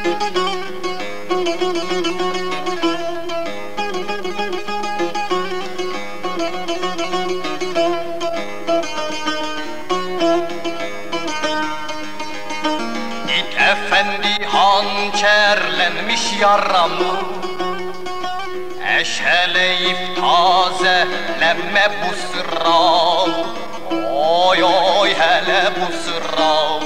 Efendi hançerlenmiş yaramı, eşeleyip tazeleme bu sıra. Oy oy hele bu sıra.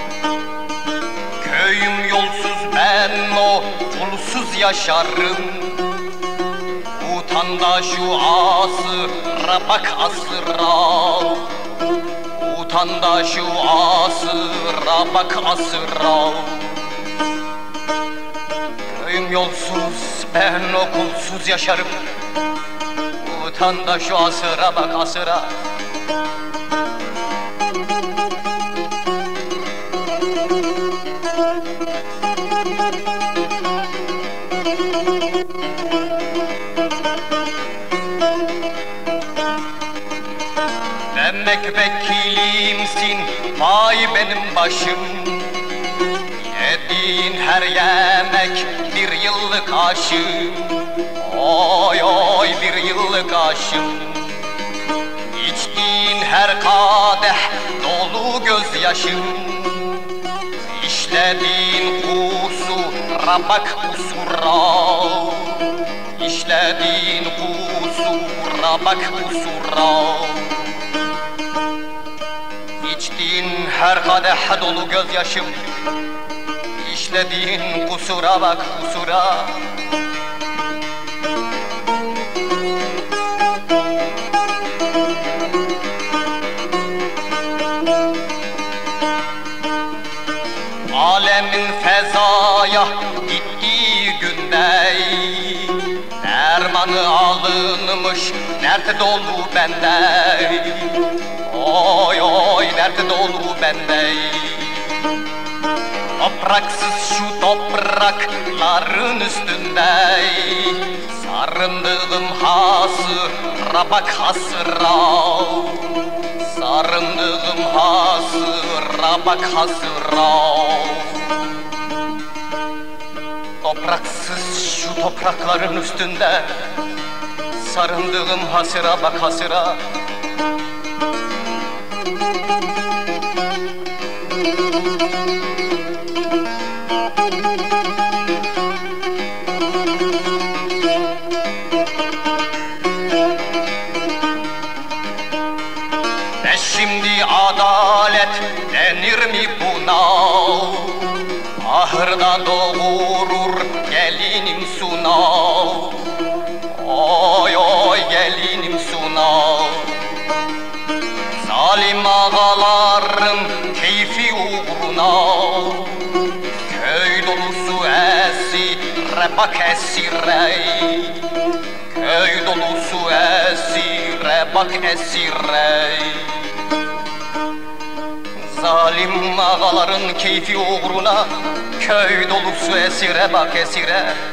Köyüm yolsuz, ben o pulsuz yaşarım. Utan da şu asıra bak asıra. Utan da şu asıra bak asıra. Köyüm yolsuz, ben okulsuz yaşarım. Utan da şu asıra bak asıra. Demek vekilimsin, vay benim başım. Yediğin her yemek bir yıllık aşım. Oy oy bir yıllık aşım. İçtiğin her kadeh dolu gözyaşım. İşlediğin kusura bak kusura. İşlediğin kusura bak kusura. İçtiğin her kadeh dolu gözyaşım. İşlediğin kusura bak kusura. Alemin fezaya gittiği günde dermanı alınmış dert dolu bende. Oy oy dert dolu bende. Topraksız şu toprakların üstünde sarındığım hasıra bak hasıra. Sarındığım hasıra bak hasıra. Topraksız şu toprakların üstünde sarındığım hasıra bak hasıra. Şimdi adalet denir mi buna? Ahırda doğurur gelinim Suna. Oy oy gelinim Suna. Zalim ağaların keyfi uğruna köy dolusu esire bak esire. Köy dolusu esire bak esire. Zalim ağaların keyfi uğruna köy dolusu esire bak esire.